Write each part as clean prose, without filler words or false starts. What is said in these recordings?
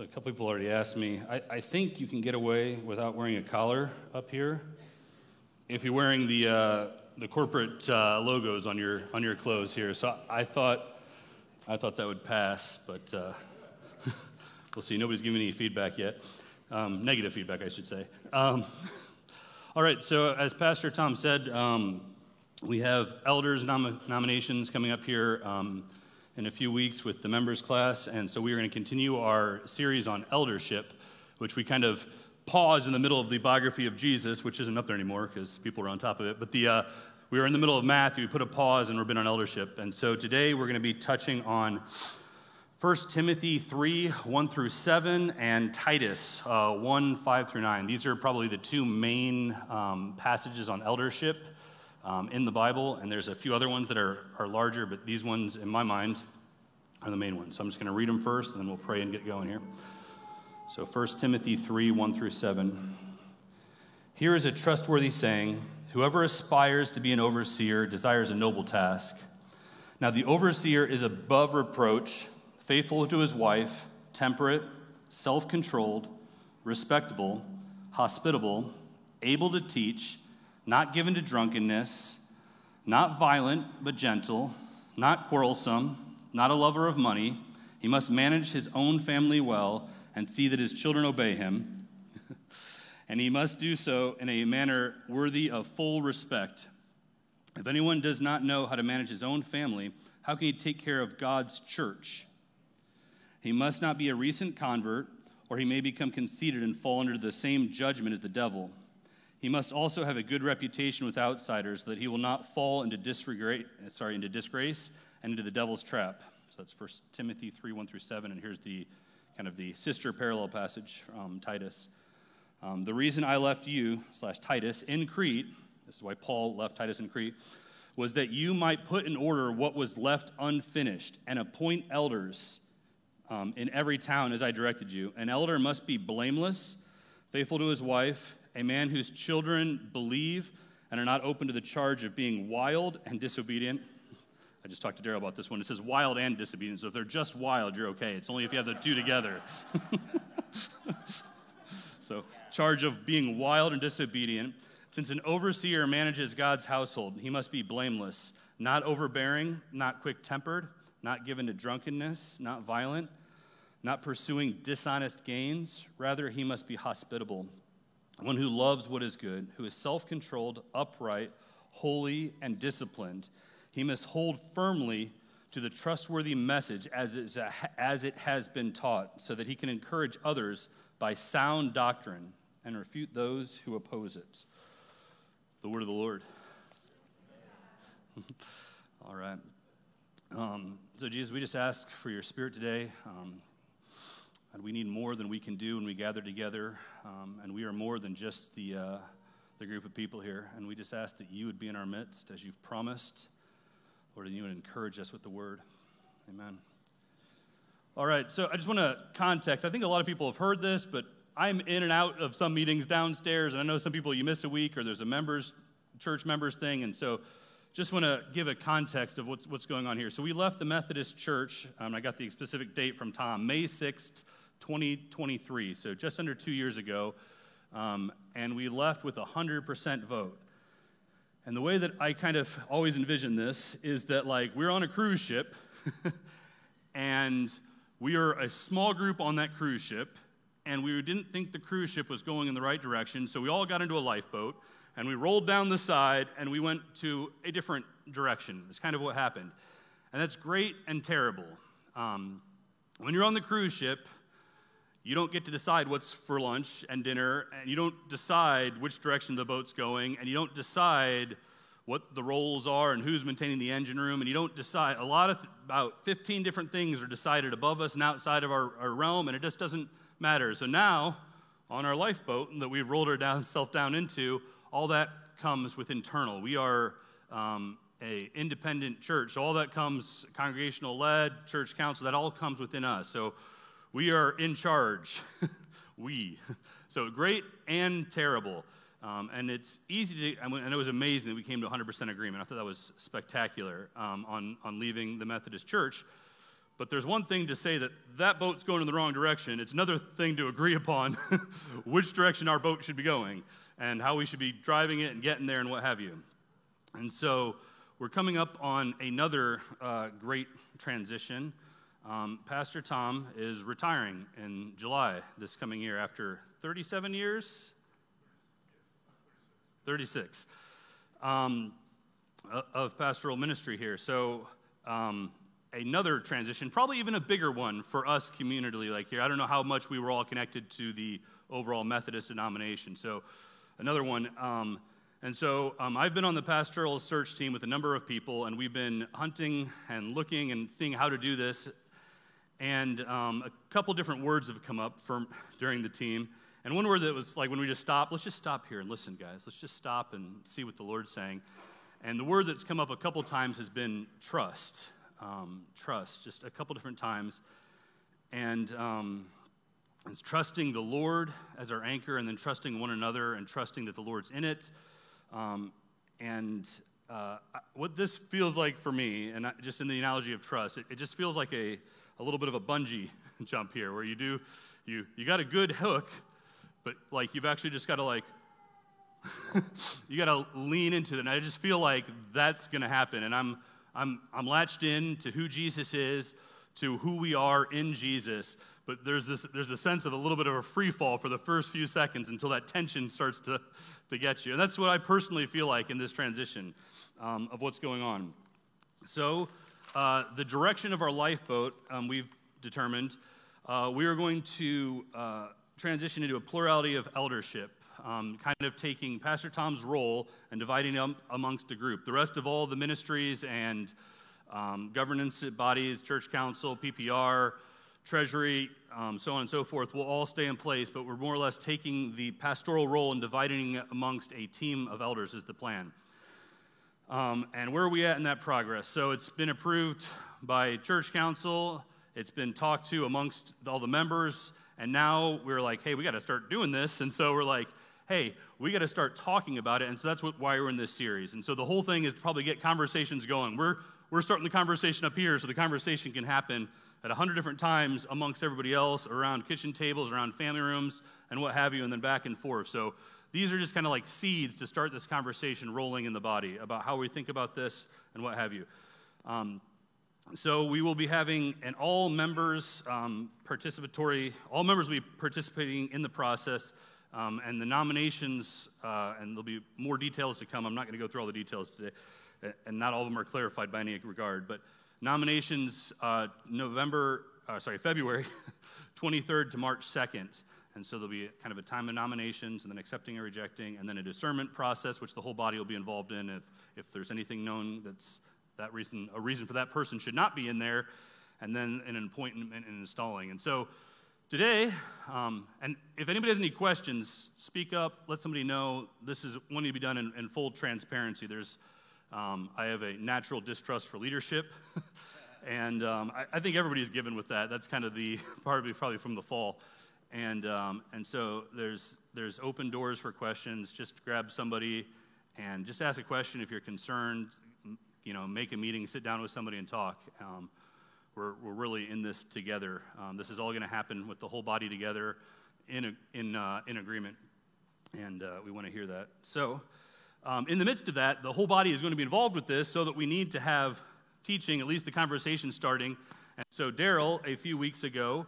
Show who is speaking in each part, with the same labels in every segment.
Speaker 1: So a couple people already asked me. I think you can get away without wearing a collar up here if you're wearing the corporate logos on your clothes here. So I thought that would pass, but we'll see. Nobody's giving me any feedback yet. Negative feedback, I should say. All right. So as Pastor Tom said, we have elders nominations coming up here in a few weeks with the members class, and so we are going to continue our series on eldership, which we kind of paused in the middle of the biography of Jesus, which isn't up there anymore because people are on top of it. But we were in the middle of Matthew, we put a pause, and we've been on eldership. And so today we're going to be touching on 1 Timothy 3, 1 through 7, and Titus 1, 5 through 9. These are probably the two main passages on eldership in the Bible, and there's a few other ones that are larger, but these ones, in my mind, are the main ones. So I'm just going to read them first, and then we'll pray and get going here. So 1 Timothy 3, 1 through 7. Here is a trustworthy saying, whoever aspires to be an overseer desires a noble task. Now the overseer is above reproach, faithful to his wife, temperate, self-controlled, respectable, hospitable, able to teach, not given to drunkenness, not violent but gentle, not quarrelsome, not a lover of money. He must manage his own family well and see that his children obey him. And he must do so in a manner worthy of full respect. If anyone does not know how to manage his own family, how can he take care of God's church? He must not be a recent convert, or he may become conceited and fall under the same judgment as the devil. He must also have a good reputation with outsiders, so that he will not fall into disgrace and into the devil's trap. So that's 1 Timothy 3, 1 through 7, and here's the kind of the sister parallel passage from Titus. The reason I left you, Titus, in Crete, this is why Paul left Titus in Crete, was that you might put in order what was left unfinished and appoint elders in every town as I directed you. An elder must be blameless, faithful to his wife, a man whose children believe and are not open to the charge of being wild and disobedient. I just talked to Daryl about this one. It says wild and disobedient, so if they're just wild, you're okay. It's only if you have the two together. So, charge of being wild and disobedient. Since an overseer manages God's household, he must be blameless, not overbearing, not quick-tempered, not given to drunkenness, not violent, not pursuing dishonest gains. Rather, he must be hospitable, one who loves what is good, who is self-controlled, upright, holy, and disciplined. He must hold firmly to the trustworthy message as it has been taught, so that he can encourage others by sound doctrine and refute those who oppose it. The word of the Lord. All right. So Jesus, we just ask for your spirit today. And we need more than we can do when we gather together. And we are more than just the group of people here. And we just ask that you would be in our midst as you've promised. Lord, and you would encourage us with the word. Amen. All right, so I just want to context. I think a lot of people have heard this, but I'm in and out of some meetings downstairs, and I know some people you miss a week or there's a church members thing, and so just want to give a context of what's going on here. So we left the Methodist Church, I got the specific date from Tom, May 6th, 2023, so just under 2 years ago, and we left with 100% vote. And the way that I kind of always envision this is that, we're on a cruise ship, and we are a small group on that cruise ship, and we didn't think the cruise ship was going in the right direction, so we all got into a lifeboat, and we rolled down the side, and we went to a different direction. It's kind of what happened. And that's great and terrible. When you're on the cruise ship, you don't get to decide what's for lunch and dinner, and you don't decide which direction the boat's going, and you don't decide what the roles are and who's maintaining the engine room, and you don't decide. About 15 different things are decided above us and outside of our realm, and it just doesn't matter. So now, on our lifeboat that we've rolled ourselves down into, all that comes with internal. We are a independent church, so all that comes congregational-led, church council, that all comes within us. So we are in charge. So great and terrible. And it's easy to, and it was amazing that we came to 100% agreement. I thought that was spectacular on leaving the Methodist Church. But there's one thing to say that that boat's going in the wrong direction. It's another thing to agree upon which direction our boat should be going and how we should be driving it and getting there and what have you. And so we're coming up on another great transition. Pastor Tom is retiring in July this coming year after 37 years? 36 of pastoral ministry here. So another transition, probably even a bigger one for us communally like here. I don't know how much we were all connected to the overall Methodist denomination. So another one. I've been on the pastoral search team with a number of people, and we've been hunting and looking and seeing how to do this. And a couple different words have come up during the team. And one word that was like when we just stop, let's just stop here and listen, guys. Let's just stop and see what the Lord's saying. And the word that's come up a couple times has been trust. Trust, just a couple different times. And it's trusting the Lord as our anchor, and then trusting one another and trusting that the Lord's in it. What this feels like for me, and just in the analogy of trust, it just feels like a little bit of a bungee jump here, where you got a good hook, but like you've actually just got to you got to lean into it. And I just feel like that's going to happen. And I'm latched in to who Jesus is, to who we are in Jesus. But there's a sense of a little bit of a free fall for the first few seconds until that tension starts to get you. And that's what I personally feel like in this transition of what's going on. So the direction of our lifeboat, we've determined, we are going to transition into a plurality of eldership, kind of taking Pastor Tom's role and dividing him amongst a group. The rest of all the ministries and governance bodies, church council, PPR, treasury, so on and so forth, will all stay in place, but we're more or less taking the pastoral role and dividing it amongst a team of elders is the plan. And where are we at in that progress? So it's been approved by church council, it's been talked to amongst all the members, and now we're like, hey, we got to start doing this. And so we're like, hey, we got to start talking about it. And so that's why we're in this series. And so the whole thing is to probably get conversations going. We're starting the conversation up here so the conversation can happen at 100 different times amongst everybody else, around kitchen tables, around family rooms, and what have you, and then back and forth. So these are just kind of like seeds to start this conversation rolling in the body about how we think about this and what have you. So we will be having all members will be participating in the process, and the nominations, and there'll be more details to come. I'm not going to go through all the details today, and not all of them are clarified by any regard, but nominations February 23rd to March 2nd. And so there'll be kind of a time of nominations, and then accepting or rejecting, and then a discernment process, which the whole body will be involved in. If there's anything known that's a reason for that person should not be in there, and then an appointment and installing. And so today, and if anybody has any questions, speak up, let somebody know. This is wanting to be done in full transparency. I have a natural distrust for leadership, and I think everybody's given with that. That's kind of the probably from the fall. And so there's open doors for questions. Just grab somebody and just ask a question if you're concerned. Make a meeting, sit down with somebody and talk. We're really in this together. This is all going to happen with the whole body together in agreement, and we want to hear that. So in the midst of that, the whole body is going to be involved with this, so that we need to have teaching, at least the conversation starting. And so Daryl, a few weeks ago,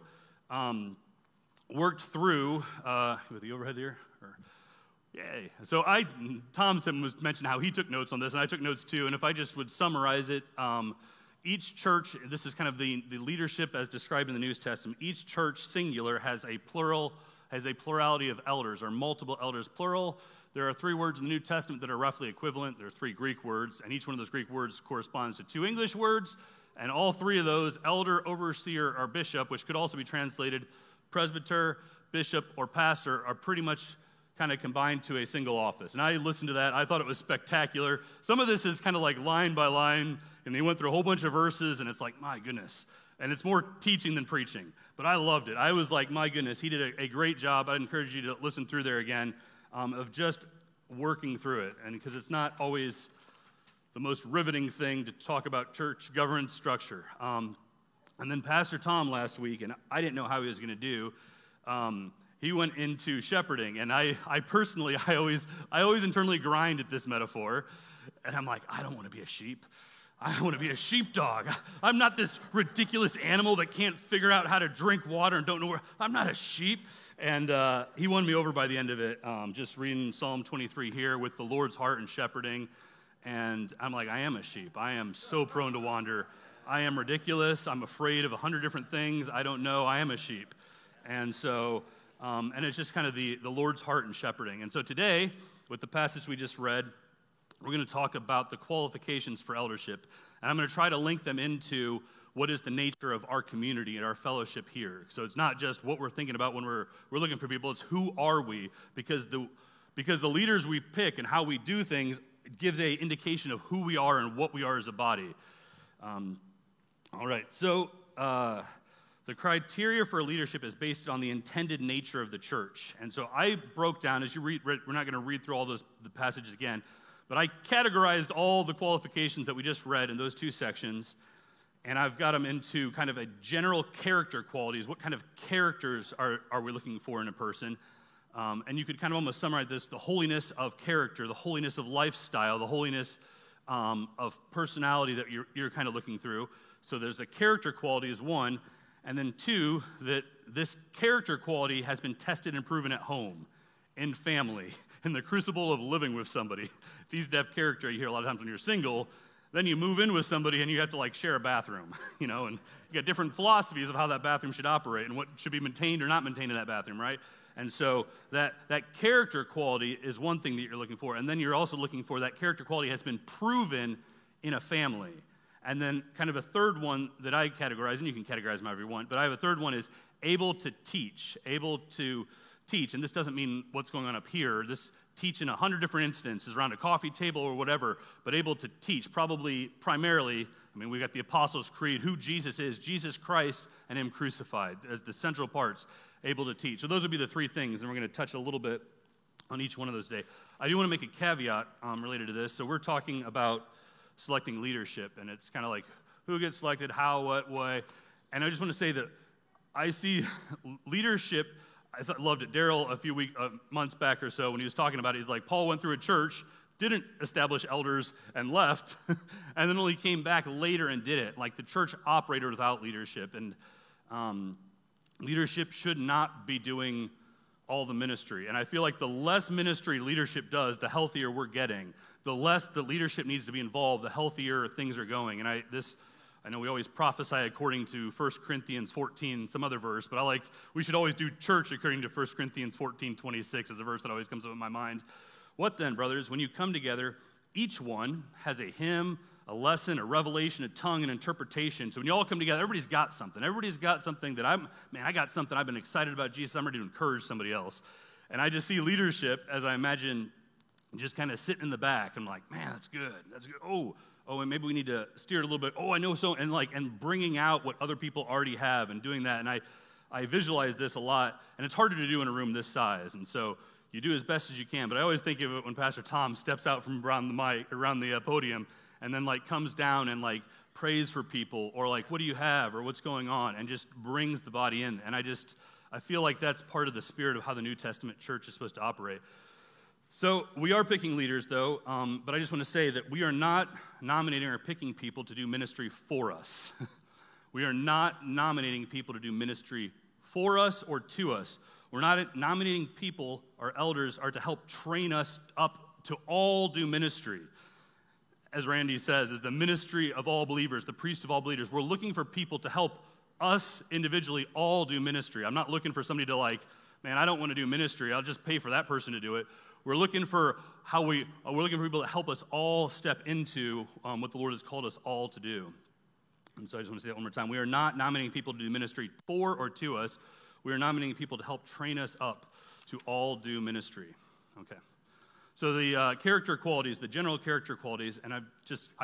Speaker 1: worked through, with the overhead here? Yay. So Tom mentioned how he took notes on this, and I took notes too, and if I just would summarize it, each church, this is kind of the leadership as described in the New Testament, each church, singular, has a plurality of elders, or multiple elders, plural. There are 3 words in the New Testament that are roughly equivalent. There are 3 Greek words, and each one of those Greek words corresponds to 2 English words, and all 3 of those, elder, overseer, or bishop, which could also be translated presbyter, bishop, or pastor, are pretty much kind of combined to a single office. And I listened to that. I thought it was spectacular. Some of this is kind of like line by line, and they went through a whole bunch of verses, and it's like, my goodness. And it's more teaching than preaching. But I loved it. I was like, my goodness, he did a great job. I'd encourage you to listen through there again, of just working through it. And because it's not always the most riveting thing to talk about church governance structure. And then Pastor Tom last week, and I didn't know how he was going to do. He went into shepherding, and I personally, I always internally grind at this metaphor, and I'm like, I don't want to be a sheep. I want to be a sheepdog. I'm not this ridiculous animal that can't figure out how to drink water and don't know where. I'm not a sheep. And he won me over by the end of it, just reading Psalm 23 here with the Lord's heart and shepherding. And I'm like, I am a sheep. I am so prone to wander. I am ridiculous. I'm afraid of 100 different things. I don't know. I am a sheep. And so, and it's just kind of the Lord's heart and shepherding. And so today, with the passage we just read, we're going to talk about the qualifications for eldership. And I'm going to try to link them into what is the nature of our community and our fellowship here. So it's not just what we're thinking about when we're looking for people. It's who are we? Because the leaders we pick and how we do things gives a indication of who we are and what we are as a body. All right, so the criteria for leadership is based on the intended nature of the church. And so I broke down, as you read, we're not going to read through all the passages again, but I categorized all the qualifications that we just read in those two sections, and I've got them into kind of a general character qualities. What kind of characters are we looking for in a person? And you could kind of almost summarize this: the holiness of character, the holiness of lifestyle, the holiness of personality that you're kind of looking through. So there's the character quality is one, and then two, that this character quality has been tested and proven at home, in family, in the crucible of living with somebody. It's easy to have character. You hear a lot of times when you're single, then you move in with somebody and you have to like share a bathroom, and you got different philosophies of how that bathroom should operate and what should be maintained or not maintained in that bathroom, right? And so that character quality is one thing that you're looking for, and then you're also looking for that character quality has been proven in a family. And then kind of a third one that I categorize, and you can categorize them however you want, but I have a third one is able to teach. And this doesn't mean what's going on up here. This teach in 100 different instances around a coffee table or whatever, but able to teach, probably primarily, we've got the Apostles' Creed, who Jesus is, Jesus Christ and Him crucified as the central parts, able to teach. So those would be the three things, and we're going to touch a little bit on each one of those today. I do want to make a caveat related to this. So we're talking about selecting leadership, and it's kind of like who gets selected, how, what, why. And I just want to say that I see leadership. I loved it. Daryl, a few months back or so, when he was talking about it, he's like, Paul went through a church, didn't establish elders, and left, and then only came back later and did it. Like the church operated without leadership, and leadership should not be doing all the ministry. And I feel like the less ministry leadership does, the healthier we're getting. The less the leadership needs to be involved, the healthier things are going. And I know we always prophesy according to 1 Corinthians 14, some other verse, but we should always do church according to 1 Corinthians 14:26 is a verse that always comes up in my mind. What then, brothers, when you come together, each one has a hymn, a lesson, a revelation, a tongue, an interpretation. So when you all come together, everybody's got something. Everybody's got something that I got something I've been excited about Jesus. I'm ready to encourage somebody else. And I just see leadership, as I imagine, just kind of sitting in the back. I'm like, man, that's good. That's good. Oh, and maybe we need to steer it a little bit. Oh, I know so, and bringing out what other people already have and doing that. And I visualize this a lot, and it's harder to do in a room this size. And so you do as best as you can. But I always think of it when Pastor Tom steps out from around the podium, and then comes down and prays for people, or what do you have, or what's going on, and just brings the body in. And I feel like that's part of the spirit of how the New Testament church is supposed to operate. So we are picking leaders, though, but I just want to say that we are not nominating or picking people to do ministry for us. We are not nominating people to do ministry for us or to us. We're not nominating people, our elders, are to help train us up to all do ministry. As Randy says, is the ministry of all believers, the priest of all believers. We're looking for people to help us individually all do ministry. I'm not looking for somebody to man, I don't want to do ministry. I'll just pay for that person to do it. We're looking for we're looking for people to help us all step into what the Lord has called us all to do. And so I just want to say that one more time. We are not nominating people to do ministry for or to us. We are nominating people to help train us up to all do ministry. Okay. So the character qualities, the general character qualities, and I'm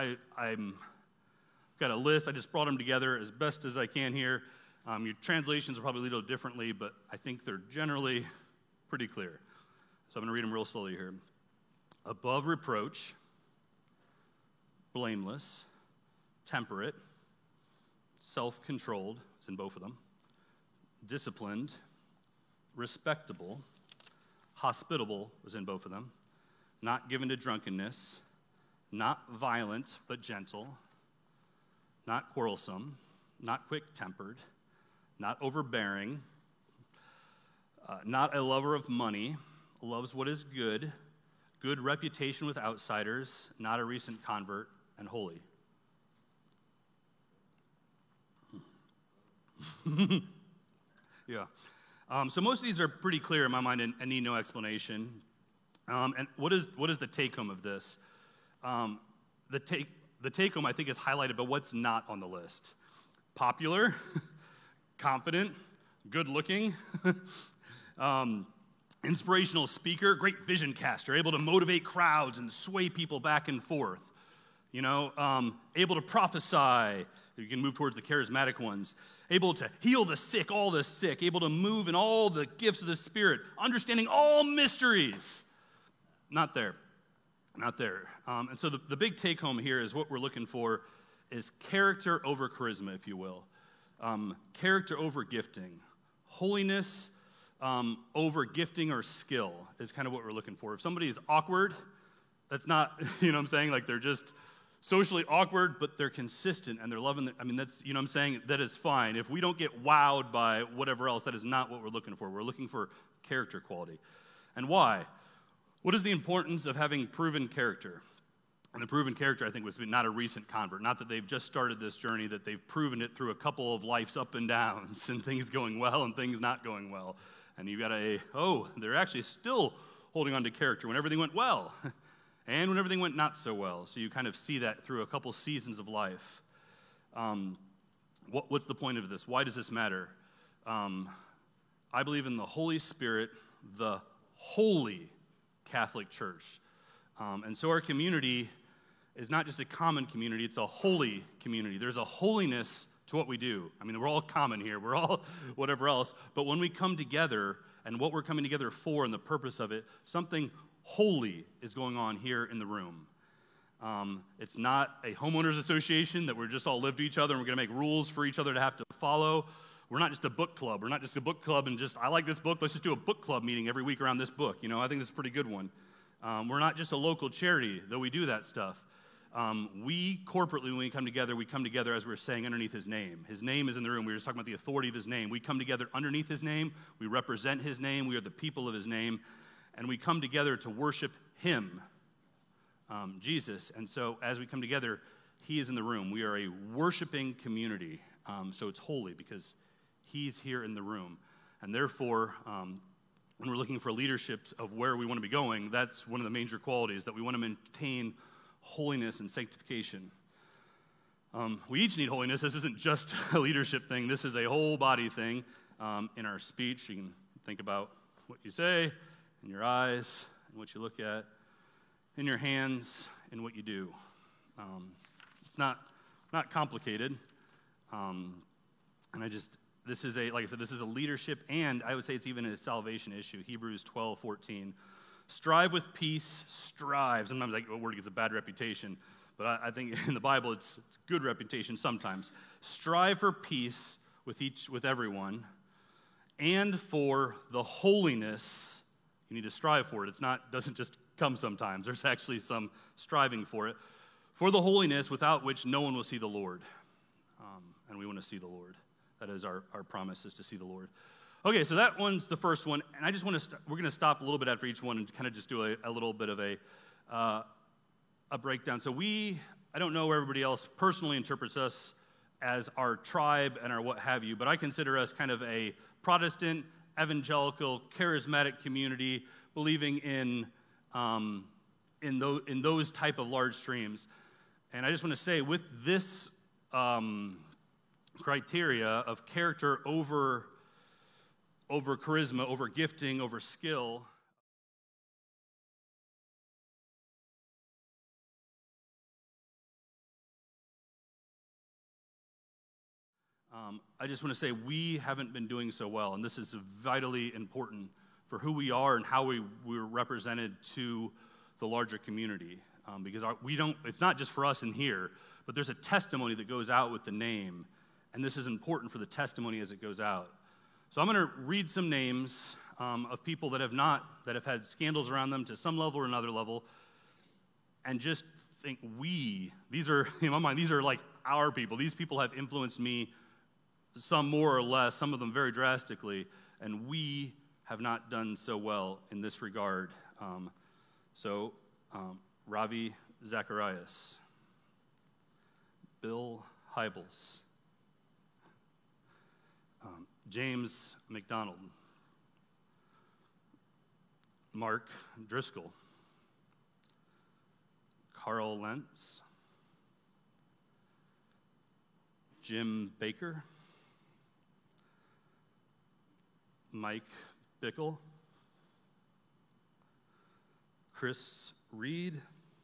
Speaker 1: got a list. I just brought them together as best as I can here. Your translations will probably read a little differently, but I think they're generally pretty clear. So I'm going to read them real slowly here. Above reproach, blameless, temperate, self-controlled, it's in both of them, disciplined, respectable, hospitable was in both of them, not given to drunkenness, not violent but gentle, not quarrelsome, not quick-tempered, not overbearing, not a lover of money, loves what is good, good reputation with outsiders, not a recent convert, and holy. Yeah. So most of these are pretty clear in my mind and need no explanation. And what is the take-home of this? The take-home, I think, is highlighted by what's not on the list. Popular, confident, good-looking, inspirational speaker, great vision caster, able to motivate crowds and sway people back and forth. Able to prophesy. You can move towards the charismatic ones. Able to heal the sick, all the sick. Able to move in all the gifts of the Spirit. Understanding all mysteries. Not there. Not there. And so the big take-home here is what we're looking for is character over charisma, if you will. Character over gifting. Holiness over gifting or skill is kind of what we're looking for. If somebody is awkward, that's not, what I'm saying? Like they're just socially awkward, but they're consistent and they're loving that's, I'm saying? That is fine. If we don't get wowed by whatever else, that is not what we're looking for. We're looking for character quality. And why? What is the importance of having proven character? And the proven character, I think, was not a recent convert. Not that they've just started this journey, that they've proven it through a couple of life's up and downs and things going well and things not going well. And you've got they're actually still holding on to character when everything went well. And when everything went not so well. So you kind of see that through a couple seasons of life. What's the point of this? Why does this matter? I believe in the Holy Spirit, the holy Catholic Church. And so our community is not just a common community, it's a holy community. There's a holiness to what we do. We're all common here. We're all whatever else. But when we come together, and what we're coming together for and the purpose of it, something holy is going on here in the room. It's not a homeowners association that we're just all live to each other and we're going to make rules for each other to have to follow. We're not just a book club. We're not just a book club and I like this book, let's just do a book club meeting every week around this book. I think that's a pretty good one. We're not just a local charity, though we do that stuff. We corporately, when we come together, as we're saying, underneath His name. His name is in the room. We were just talking about the authority of His name. We come together underneath His name. We represent His name. We are the people of His name. And we come together to worship Him, Jesus. And so as we come together, He is in the room. We are a worshiping community. So it's holy because He's here in the room. And therefore, when we're looking for leadership of where we want to be going, that's one of the major qualities, that we want to maintain holiness and sanctification. We each need holiness. This isn't just a leadership thing. This is a whole body thing. In our speech, you can think about what you say, in your eyes, and what you look at, in your hands, and what you do. It's not complicated. This is like I said, this is a leadership, and I would say it's even a salvation issue. Hebrews 12:14. Strive with peace, strive. Sometimes that word gets a bad reputation, but I think in the Bible it's good reputation sometimes. Strive for peace with everyone, and for the holiness. You need to strive for it. Doesn't just come sometimes. There's actually some striving for it. For the holiness without which no one will see the Lord. And we want to see the Lord. That is our promise, is to see the Lord. Okay, so that one's the first one. And I just want to, we're going to stop a little bit after each one and kind of just do a little bit of a breakdown. So I don't know where everybody else personally interprets us as our tribe and our what have you, but I consider us kind of a Protestant, evangelical, charismatic community, believing in those type of large streams. And I just want to say, with this criteria of character over charisma, over gifting, over skill, I just want to say we haven't been doing so well, and this is vitally important for who we are and how we're represented to the larger community. Because it's not just for us in here, but there's a testimony that goes out with the name. and this is important for the testimony as it goes out. So I'm going to read some names of people that have had scandals around them to some level or another level, and just think these are, in my mind, these are like our people. These people have influenced me, some more or less, some of them very drastically, and we have not done so well in this regard. Ravi Zacharias, Bill Hybels, James McDonald, Mark Driscoll, Carl Lentz, Jim Baker, Mike Bickle, Chris Reed,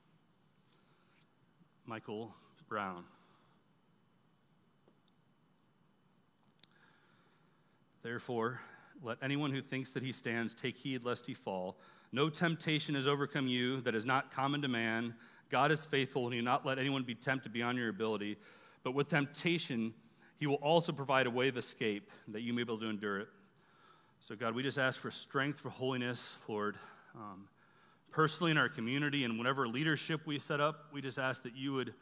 Speaker 1: Michael Brown. Therefore, let anyone who thinks that he stands take heed lest he fall. No temptation has overcome you that is not common to man. God is faithful, and he will not let anyone be tempted beyond your ability. But with temptation, he will also provide a way of escape that you may be able to endure it. So God, we just ask for strength, for holiness, Lord. Personally in our community and whatever leadership we set up, we just ask that you would,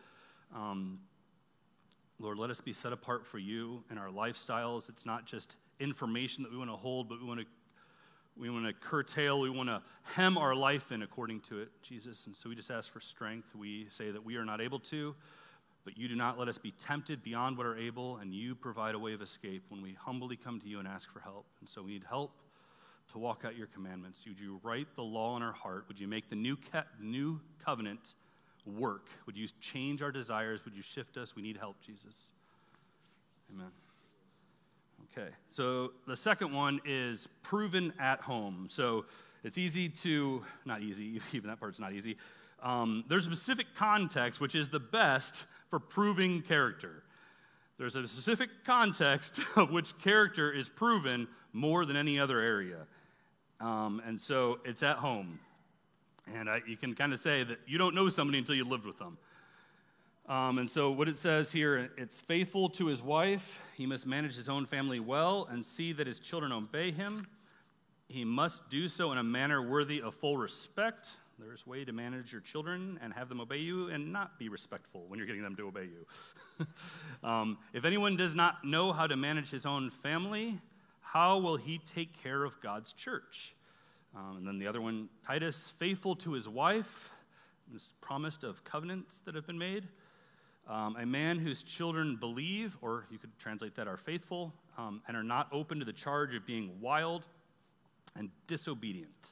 Speaker 1: Lord, let us be set apart for you in our lifestyles. It's not just information that we want to hold, but we want to curtail, we want to hem our life in according to it, Jesus. And so we just ask for strength. We say that we are not able to, but you do not let us be tempted beyond what are able, and you provide a way of escape when we humbly come to you and ask for help. And so we need help to walk out your commandments. Would you write the law in our heart? Would you make the new covenant work? Would you change our desires? Would you shift us? We need help, Jesus. Amen. Okay, so the second one is proven at home. So it's not easy, even that part's not easy. There's a specific context which is the best for proving character. There's a specific context of which character is proven more than any other area. And so it's at home. And you can kind of say that you don't know somebody until you lived with them. And so what it says here, it's faithful to his wife. He must manage his own family well and see that his children obey him. He must do so in a manner worthy of full respect. There's a way to manage your children and have them obey you and not be respectful when you're getting them to obey you. If anyone does not know how to manage his own family, how will he take care of God's church? And then the other one, Titus, faithful to his wife, this promised of covenants that have been made. A man whose children believe, or you could translate that, are faithful, and are not open to the charge of being wild and disobedient.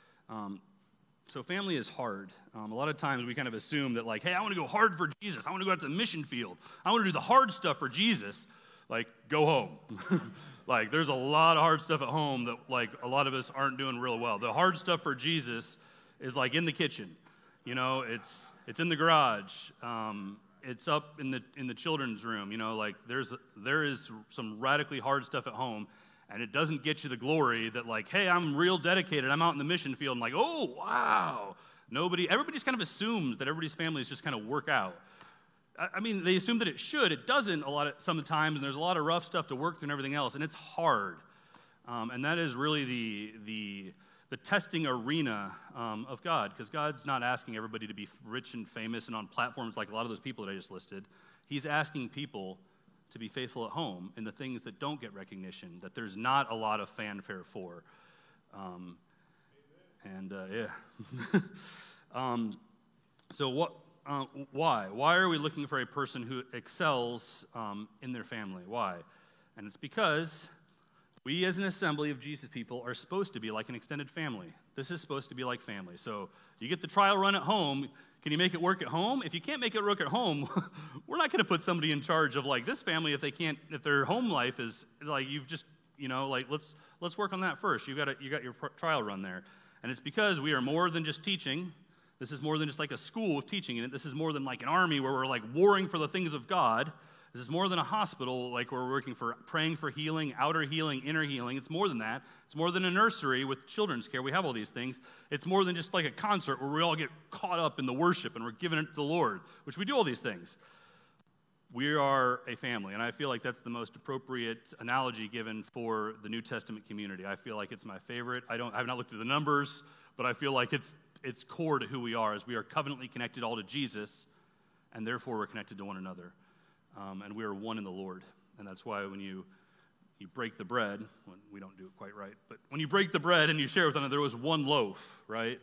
Speaker 1: So family is hard. A lot of times we kind of assume that, like, hey, I want to go hard for Jesus. I want to go out to the mission field. I want to do the hard stuff for Jesus. Like, go home. Like, there's a lot of hard stuff at home that, like, a lot of us aren't doing real well. The hard stuff for Jesus is, like, in the kitchen. You know, it's in the garage. It's up in the children's room. You know, like, there is some radically hard stuff at home, and it doesn't get you the glory that, like, hey, I'm real dedicated. I'm out in the mission field. And like, oh, wow. Everybody just kind of assumes that everybody's families just kind of work out. I mean, they assume that it should. It doesn't sometimes, and there's a lot of rough stuff to work through and everything else, and it's hard. And that is really the testing arena of God, because God's not asking everybody to be rich and famous and on platforms like a lot of those people that I just listed. He's asking people to be faithful at home in the things that don't get recognition, that there's not a lot of fanfare for. So what? Why? Why are we looking for a person who excels in their family? Why? And it's because we as an assembly of Jesus people are supposed to be like an extended family. This is supposed to be like family. So you get the trial run at home. Can you make it work at home? If you can't make it work at home, we're not going to put somebody in charge of, like, this family if their home life is like, you've just, you know, like, let's work on that first. You got your trial run there. And it's because we are more than just teaching. This is more than just like a school with teaching in it. This is more than like an army where we're like warring for the things of God. This is more than a hospital, like where we're praying for healing, outer healing, inner healing. It's more than that. It's more than a nursery with children's care. We have all these things. It's more than just like a concert where we all get caught up in the worship and we're giving it to the Lord, which we do all these things. we are a family, and I feel like that's the most appropriate analogy given for the New Testament community. I feel like it's my favorite. I have not looked at the numbers, but I feel like it's core to who we are, as we are covenantly connected all to Jesus, and therefore we're connected to one another, and we are one in the Lord. And that's why when you break the bread, when we don't do it quite right, but when you break the bread and you share with one another, there was one loaf, right?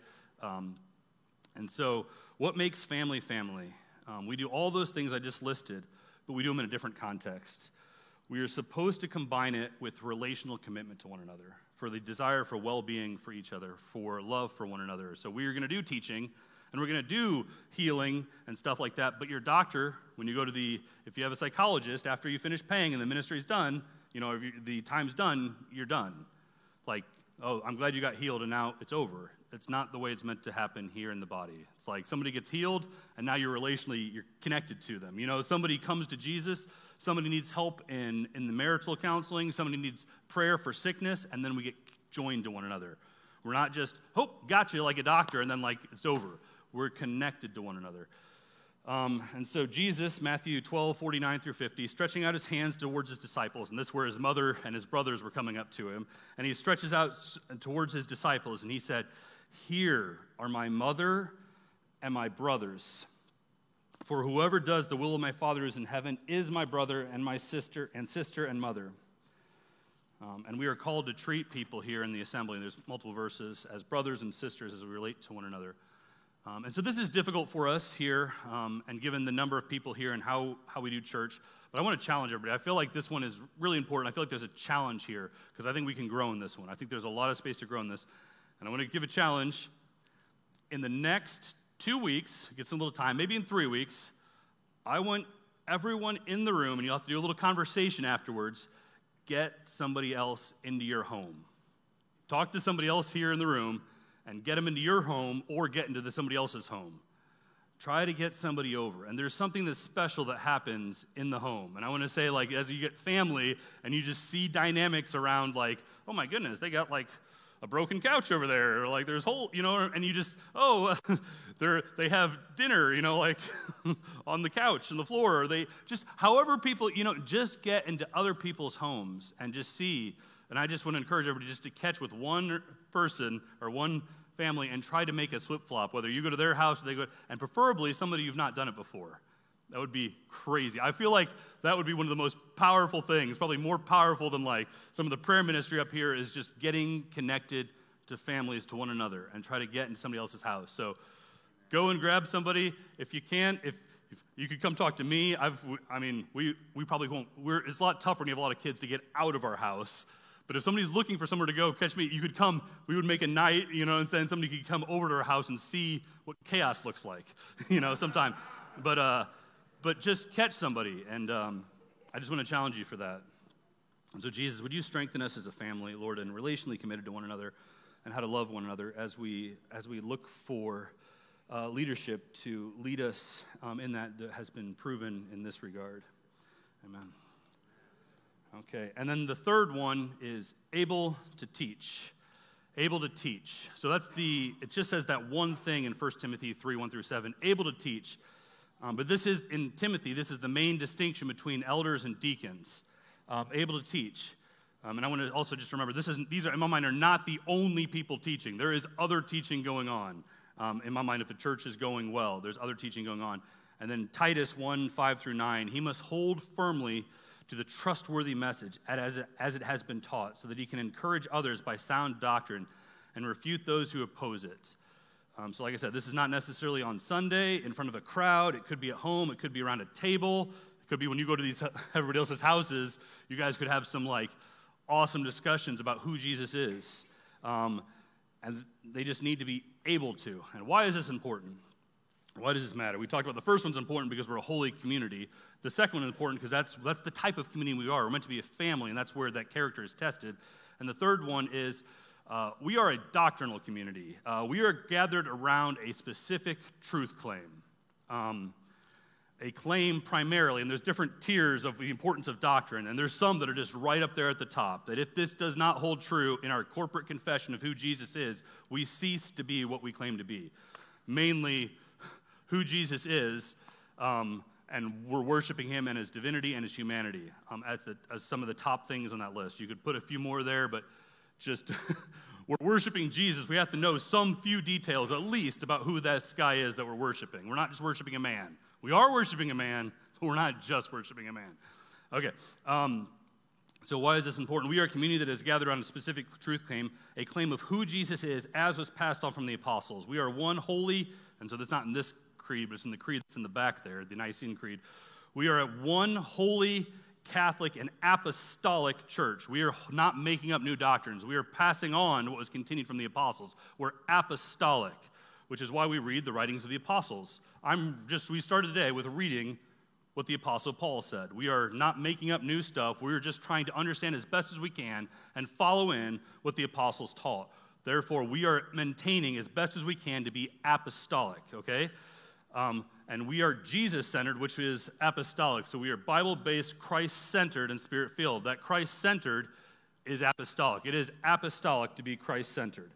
Speaker 1: And so what makes family family? We do all those things I just listed, but we do them in a different context. We are supposed to combine it with relational commitment to one another, for the desire for well-being for each other, for love for one another. So we are going to do teaching, and we're going to do healing and stuff like that, but your doctor, when you go to if you have a psychologist, after you finish paying and the ministry's done, if the time's done, you're done. Like, oh, I'm glad you got healed, and now it's over. It's not the way it's meant to happen here in the body. It's like somebody gets healed, and now you're connected to them. Somebody comes to Jesus, somebody needs help in the marital counseling, somebody needs prayer for sickness, and then we get joined to one another. We're not just, gotcha, like a doctor, and then it's over. We're connected to one another. And so Jesus, Matthew 12:49-50, stretching out his hands towards his disciples, and this is where his mother and his brothers were coming up to him, and he stretches out towards his disciples, and he said, "Here are my mother and my brothers. For whoever does the will of my Father who is in heaven is my brother and my sister and mother." And we are called to treat people here in the assembly, and there's multiple verses, as brothers and sisters as we relate to one another. And so this is difficult for us here, and given the number of people here and how we do church. But I want to challenge everybody. I feel like this one is really important. I feel like there's a challenge here, because I think we can grow in this one. I think there's a lot of space to grow in this. And I want to give a challenge. In the next 2 weeks, get some little time, maybe in 3 weeks, I want everyone in the room, and you'll have to do a little conversation afterwards, get somebody else into your home. Talk to somebody else here in the room, and get them into your home or get into somebody else's home. Try to get somebody over. And there's something that's special that happens in the home. And I want to say, as you get family and you just see dynamics around, oh my goodness, they got a broken couch over there, or there's and you just, they have dinner, on the couch, on the floor, or they just, however people, just get into other people's homes and just see. And I just want to encourage everybody just to catch with one person or one family and try to make a flip-flop, whether you go to their house or they go, and preferably somebody you've not done it before. That would be crazy. I feel like that would be one of the most powerful things, probably more powerful than some of the prayer ministry up here, is just getting connected to families, to one another, and try to get in somebody else's house. So go and grab somebody. If you can, if you could come talk to me. We probably won't. It's a lot tougher when you have a lot of kids to get out of our house. But if somebody's looking for somewhere to go, catch me, you could come, we would make a night, and then somebody could come over to our house and see what chaos looks like, sometime. But just catch somebody, and I just want to challenge you for that. And so Jesus, would you strengthen us as a family, Lord, and relationally committed to one another, and how to love one another as we look for leadership to lead us in that has been proven in this regard. Amen. Okay, and then the third one is able to teach. Able to teach. So it just says that one thing in 1 Timothy 3:1-7, able to teach. But this is, in Timothy, this is the main distinction between elders and deacons. Able to teach. And I want to also just remember, these are, in my mind, are not the only people teaching. There is other teaching going on. In my mind, if the church is going well, there's other teaching going on. And then Titus 1:5-9, he must hold firmly to the trustworthy message as it has been taught, so that he can encourage others by sound doctrine and refute those who oppose it. So like I said, this is not necessarily on Sunday in front of a crowd. It could be at home. It could be around a table. It could be when you go to everybody else's houses. You guys could have some awesome discussions about who Jesus is. And they just need to be able to. And why is this important? Why does this matter? We talked about the first one's important because we're a holy community. The second one is important because that's the type of community we are. We're meant to be a family, and that's where that character is tested. And the third one is we are a doctrinal community. We are gathered around a specific truth claim. A claim primarily, and there's different tiers of the importance of doctrine, and there's some that are just right up there at the top, that if this does not hold true in our corporate confession of who Jesus is, we cease to be what we claim to be. Mainly who Jesus is, and we're worshiping him and his divinity and his humanity as some of the top things on that list. You could put a few more there, but just we're worshiping Jesus. We have to know some few details, at least, about who this guy is that we're worshiping. We're not just worshiping a man. We are worshiping a man, but we're not just worshiping a man. Okay, so why is this important? We are a community that is gathered on a specific truth claim, a claim of who Jesus is as was passed on from the apostles. We are one holy, and so that's not in this creed, but it's in the creed that's in the back there, the Nicene Creed. We are at one holy, Catholic, and apostolic church. We are not making up new doctrines. We are passing on what was continued from the apostles. We're apostolic, which is why we read the writings of the apostles. We started today with reading what the Apostle Paul said. We are not making up new stuff. We are just trying to understand as best as we can and follow in what the apostles taught. Therefore, we are maintaining as best as we can to be apostolic, okay? And we are Jesus-centered, which is apostolic. So we are Bible-based, Christ-centered, and Spirit-filled. That Christ-centered is apostolic. It is apostolic to be Christ-centered.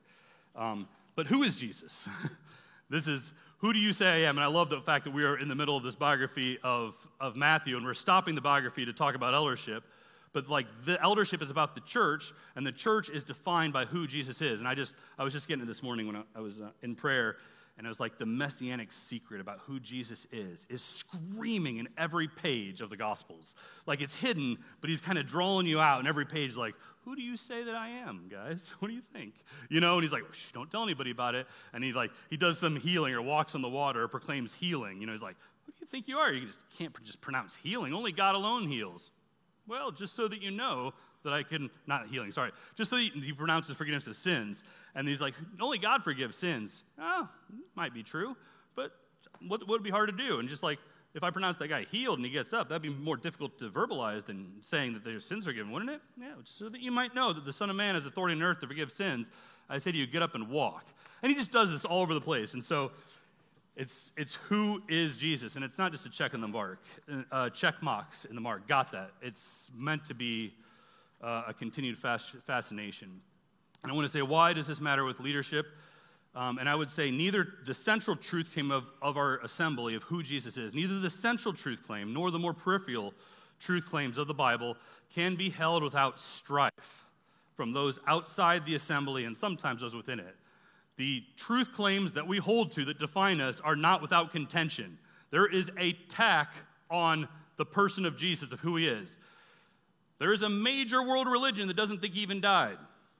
Speaker 1: But who is Jesus? This is, who do you say I am? And I love the fact that we are in the middle of this biography of Matthew, and we're stopping the biography to talk about eldership. But like the eldership is about the church, and the church is defined by who Jesus is. And I was just getting it this morning when I was in prayer, and it was like the messianic secret about who Jesus is screaming in every page of the Gospels. Like it's hidden, but he's kind of drawing you out in every page like, who do you say that I am, guys? What do you think? You know, and he's like, shh, don't tell anybody about it. And he's like, he does some healing or walks on the water or proclaims healing. You know, he's like, who do you think you are? You just can't just pronounce healing. Only God alone heals. Well, just so that you know that I can, not healing, sorry, just so he pronounces forgiveness of sins. And he's like, only God forgives sins. Oh, might be true, but what would be hard to do? And just like, if I pronounce that guy healed and he gets up, that'd be more difficult to verbalize than saying that their sins are given, wouldn't it? Yeah, so that you might know that the Son of Man has authority on earth to forgive sins. I say to you, get up and walk. And he just does this all over the place. And so it's who is Jesus, and it's not just a check in the mark, check marks in the mark. Got that? It's meant to be a continued fascination. And I want to say, why does this matter with leadership? And I would say neither the central truth claim of our assembly of who Jesus is, neither the central truth claim nor the more peripheral truth claims of the Bible can be held without strife from those outside the assembly and sometimes those within it. The truth claims that we hold to that define us are not without contention. There is a tack on the person of Jesus, of who he is. There is a major world religion that doesn't think he even died.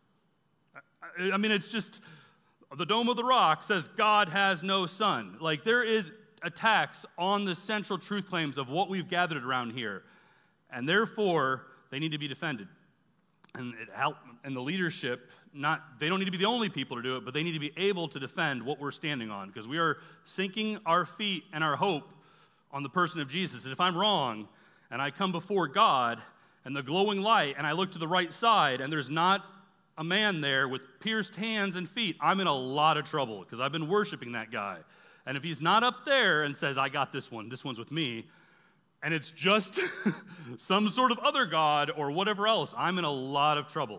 Speaker 1: I mean, it's just, the Dome of the Rock says God has no son. Like, there is attacks on the central truth claims of what we've gathered around here. And therefore, they need to be defended. And the leadership, they don't need to be the only people to do it, but they need to be able to defend what we're standing on, because we are sinking our feet and our hope on the person of Jesus. And if I'm wrong, and I come before God and the glowing light, and I look to the right side, and there's not a man there with pierced hands and feet, I'm in a lot of trouble, because I've been worshiping that guy. And if he's not up there and says, I got this one's with me, and it's just some sort of other god or whatever else, I'm in a lot of trouble.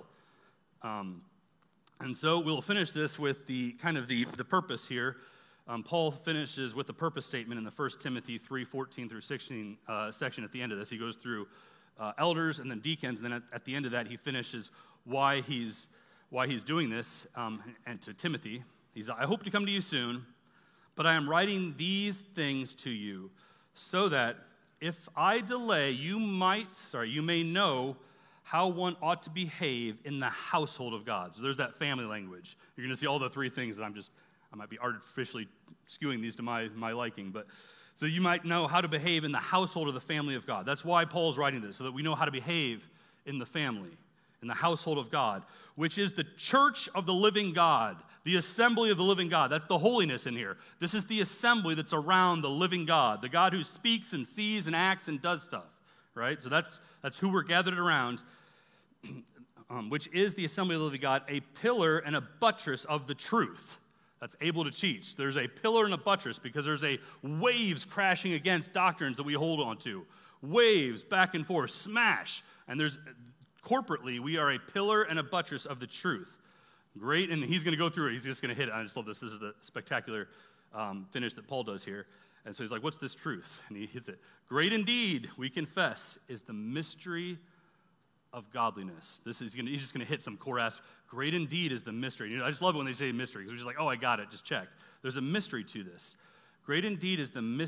Speaker 1: And so we'll finish this with the purpose here. Paul finishes with the purpose statement in the 1 Timothy 3:14 through 16 section at the end of this. He goes through elders and then deacons, and then at the end of that he finishes why he's doing this. And to Timothy, I hope to come to you soon, but I am writing these things to you so that if I delay, you may know how one ought to behave in the household of God. So there's that family language. You're going to see all the three things that I might be artificially skewing these to my liking, but so you might know how to behave in the household of the family of God. That's why Paul's writing this, so that we know how to behave in the family, in the household of God, which is the church of the living God, the assembly of the living God. That's the holiness in here. This is the assembly that's around the living God, the God who speaks and sees and acts and does stuff, right? So that's who we're gathered around, which is the assembly of the living God, a pillar and a buttress of the truth that's able to teach. There's a pillar and a buttress because there's waves crashing against doctrines that we hold on to. Waves back and forth, smash. And corporately, we are a pillar and a buttress of the truth. Great, and he's going to go through it. He's just going to hit it. I just love this. This is the spectacular finish that Paul does here. And so he's like, what's this truth? And he hits it. Great indeed, we confess, is the mystery of godliness. He's just going to hit some core aspect. Great indeed is the mystery. You know, I just love it when they say mystery, because we're just like, oh, I got it, just check. There's a mystery to this. Great indeed,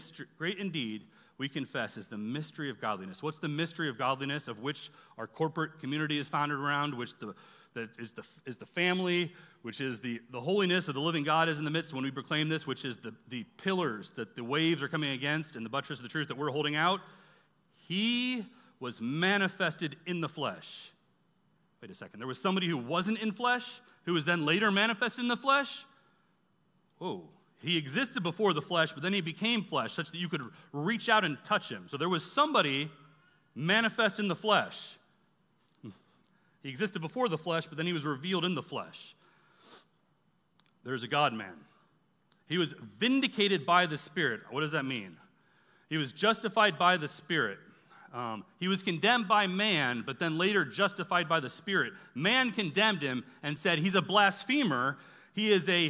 Speaker 1: we confess, is the mystery of godliness. What's the mystery of godliness, of which our corporate community is founded around, which that is the family, which is the holiness of the living God is in the midst when we proclaim this, which is the pillars that the waves are coming against and the buttress of the truth that we're holding out. He was manifested in the flesh. Wait a second. There was somebody who wasn't in flesh, who was then later manifested in the flesh? Whoa. He existed before the flesh, but then he became flesh, such that you could reach out and touch him. So there was somebody manifest in the flesh. He existed before the flesh, but then he was revealed in the flesh. There's a God-man. He was vindicated by the Spirit. What does that mean? He was justified by the Spirit. He was condemned by man, but then later justified by the Spirit. Man condemned him and said he's a blasphemer. He is a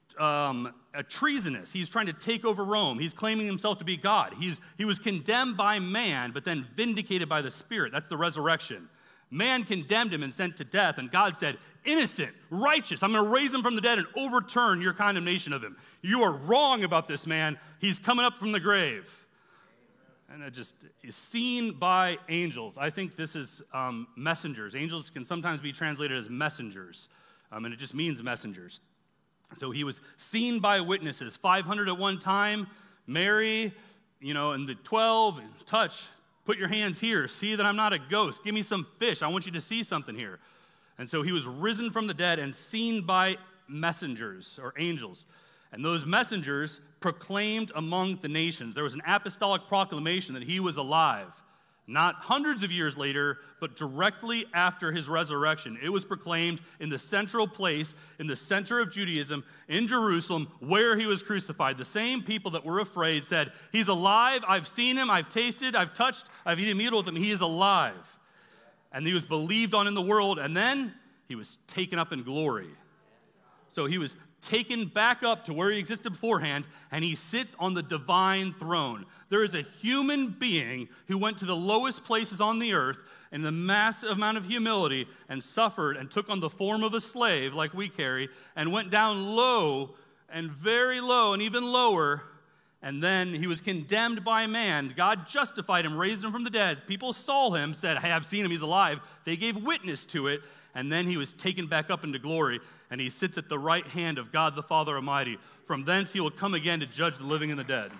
Speaker 1: treasonous. He's trying to take over Rome. He's claiming himself to be God. He was condemned by man, but then vindicated by the Spirit. That's the resurrection. Man condemned him and sent to death, and God said, innocent, righteous, I'm going to raise him from the dead and overturn your condemnation of him. You are wrong about this man. He's coming up from the grave. And it just is seen by angels. I think this is messengers. Angels can sometimes be translated as messengers, and it just means messengers. So he was seen by witnesses, 500 at one time. Mary, and the 12, touch, put your hands here. See that I'm not a ghost. Give me some fish. I want you to see something here. And so he was risen from the dead and seen by messengers or angels. And those messengers proclaimed among the nations. There was an apostolic proclamation that he was alive. Not hundreds of years later, but directly after his resurrection. It was proclaimed in the central place, in the center of Judaism, in Jerusalem, where he was crucified. The same people that were afraid said, he's alive, I've seen him, I've tasted, I've touched, I've eaten meal with him, he is alive. And he was believed on in the world, and then he was taken up in glory. So he was taken back up to where he existed beforehand, and he sits on the divine throne. There is a human being who went to the lowest places on the earth in the massive amount of humility and suffered and took on the form of a slave like we carry and went down low and very low and even lower, and then he was condemned by man. God justified him, raised him from the dead. People saw him, said, hey, I've seen him, he's alive. They gave witness to it, and then he was taken back up into glory, and he sits at the right hand of God the Father Almighty. From thence he will come again to judge the living and the dead.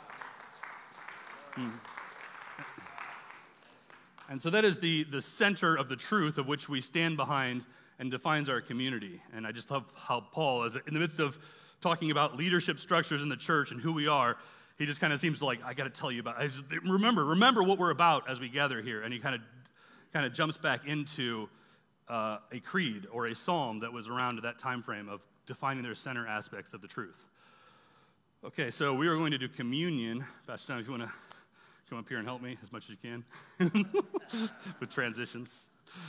Speaker 1: And so that is the center of the truth of which we stand behind and defines our community. And I just love how Paul, is in the midst of talking about leadership structures in the church and who we are, he just kind of seems to like, I got to tell you about it. Remember what we're about as we gather here. And he kind of jumps back into a creed or a psalm that was around that time frame of defining their center aspects of the truth. Okay, so we are going to do communion. Pastor Tom, if you want to come up here and help me as much as you can with transitions.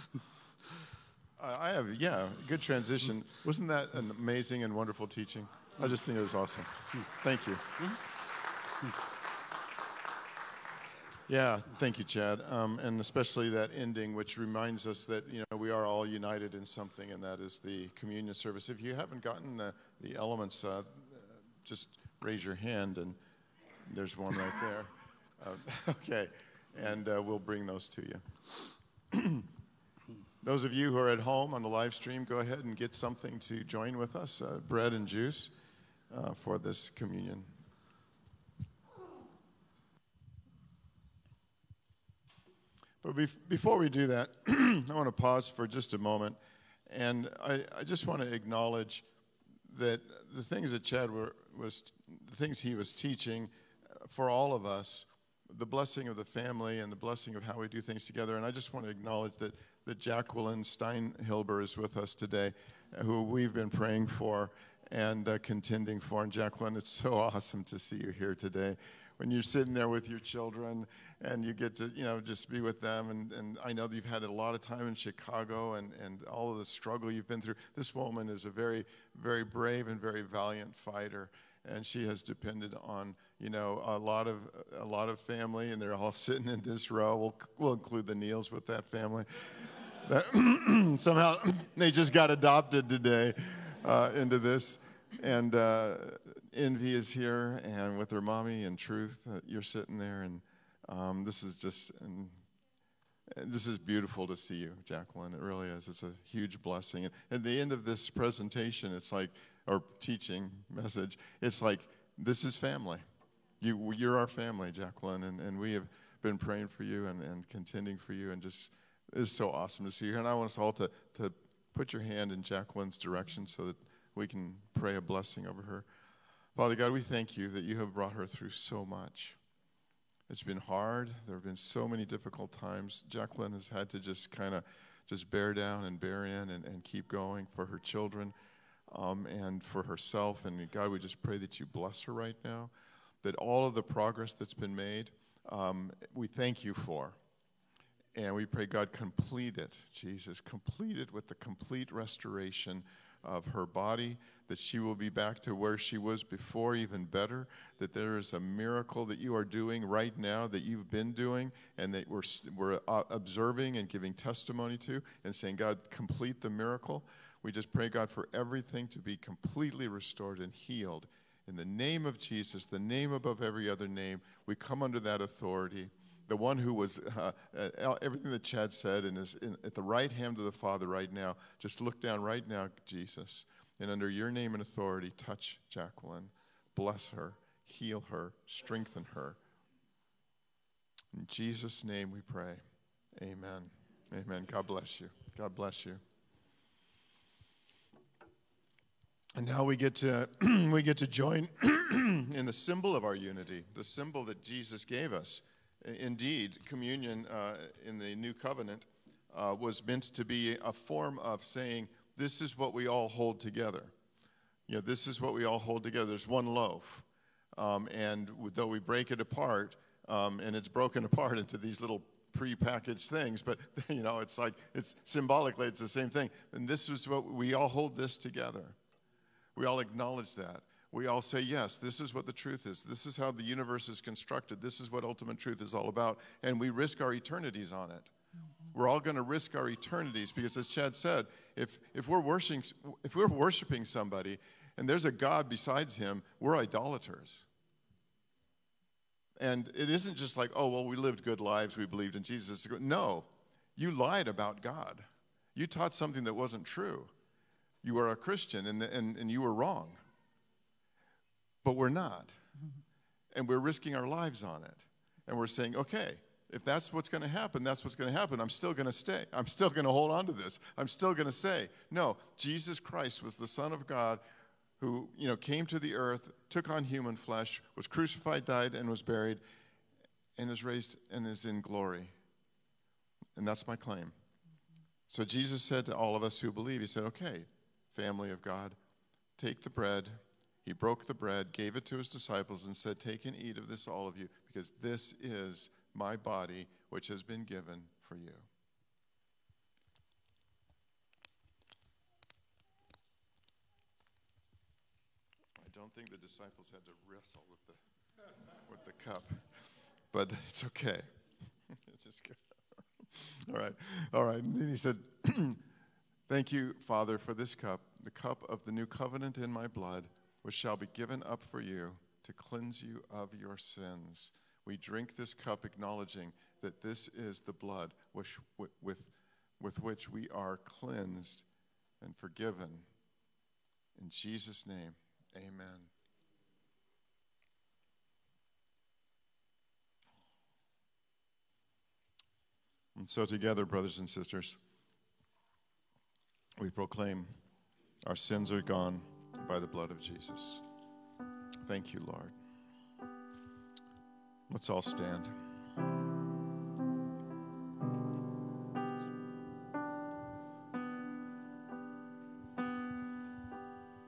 Speaker 2: I have, good transition. Wasn't that an amazing and wonderful teaching? I just think it was awesome. Thank you. Yeah, thank you, Chad. And especially that ending, which reminds us that, we are all united in something, and that is the communion service. If you haven't gotten the elements, just raise your hand, and there's one right there. Okay, and we'll bring those to you. Those of you who are at home on the live stream, go ahead and get something to join with us, bread and juice for this communion. But before we do that, I want to pause for just a moment, and I just want to acknowledge that the things that Chad the things he was teaching for all of us, the blessing of the family and the blessing of how we do things together. And I just want to acknowledge that Jacqueline Steinhilber is with us today, who we've been praying for and contending for. And Jacqueline, it's so awesome to see you here today. When you're sitting there with your children and you get to, just be with them. And I know that you've had a lot of time in Chicago and all of the struggle you've been through. This woman is a very, very brave and very valiant fighter. and she has depended on, a lot of family, and they're all sitting in this row. We'll include the Neils with that family. That somehow they just got adopted today into this. And Envy is here, and with her mommy and Truth, you're sitting there, and this is beautiful to see you, Jacqueline. It really is. It's a huge blessing. And at the end of this presentation, it's like, or teaching message, it's like, this is family. You're our family, Jacqueline, and we have been praying for you and contending for you, and just it's so awesome to see you. And I want us all to put your hand in Jacqueline's direction so that we can pray a blessing over her. Father God, we thank you that you have brought her through so much. It's been hard. There have been so many difficult times. Jacqueline has had to just kind of bear down and bear in and keep going for her children and for herself. And God, we just pray that you bless her right now, that all of the progress that's been made, we thank you for. And we pray, God, complete it, Jesus, complete it with the complete restoration of her body, that she will be back to where she was before, even better, that there is a miracle that you are doing right now, that you've been doing, and that we're observing and giving testimony to, and saying, God, complete the miracle. We just pray, God, for everything to be completely restored and healed. In the name of Jesus, the name above every other name, we come under that authority. The one who was, everything that Chad said and is at the right hand of the Father right now, just look down right now, Jesus, and under your name and authority, touch Jacqueline, bless her, heal her, strengthen her. In Jesus' name we pray. Amen. Amen. God bless you. God bless you. And now we get to join in the symbol of our unity, the symbol that Jesus gave us. Indeed, communion in the new covenant was meant to be a form of saying, this is what we all hold together. This is what we all hold together. There's one loaf. And though we break it apart, and it's broken apart into these little pre-packaged things, but, it's like, it's symbolically, it's the same thing. And this is what we all hold this together. We all acknowledge that. We all say, yes, this is what the truth is. This is how the universe is constructed. This is what ultimate truth is all about. And we risk our eternities on it. Mm-hmm. We're all going to risk our eternities because, as Chad said, if we're worshiping somebody and there's a God besides him, we're idolaters. And it isn't just like, oh, well, we lived good lives. We believed in Jesus. No, you lied about God. You taught something that wasn't true. You are a Christian and you were wrong. But we're not. And we're risking our lives on it. And we're saying, okay, if that's what's going to happen, that's what's going to happen. I'm still going to stay. I'm still going to hold on to this. I'm still going to say, no, Jesus Christ was the Son of God who, came to the earth, took on human flesh, was crucified, died, and was buried, and is raised and is in glory. And that's my claim. So Jesus said to all of us who believe, he said, okay, family of God, take the bread. He broke the bread, gave it to his disciples, and said, take and eat of this, all of you, because this is my body, which has been given for you. I don't think the disciples had to wrestle with the cup, but it's okay. It's just good. All right. And then he said, thank you, Father, for this cup, the cup of the new covenant in my blood, which shall be given up for you to cleanse you of your sins. We drink this cup acknowledging that this is the blood with which we are cleansed and forgiven. In Jesus' name, amen. And so together, brothers and sisters, we proclaim our sins are gone by the blood of Jesus. Thank you, Lord. Let's all stand.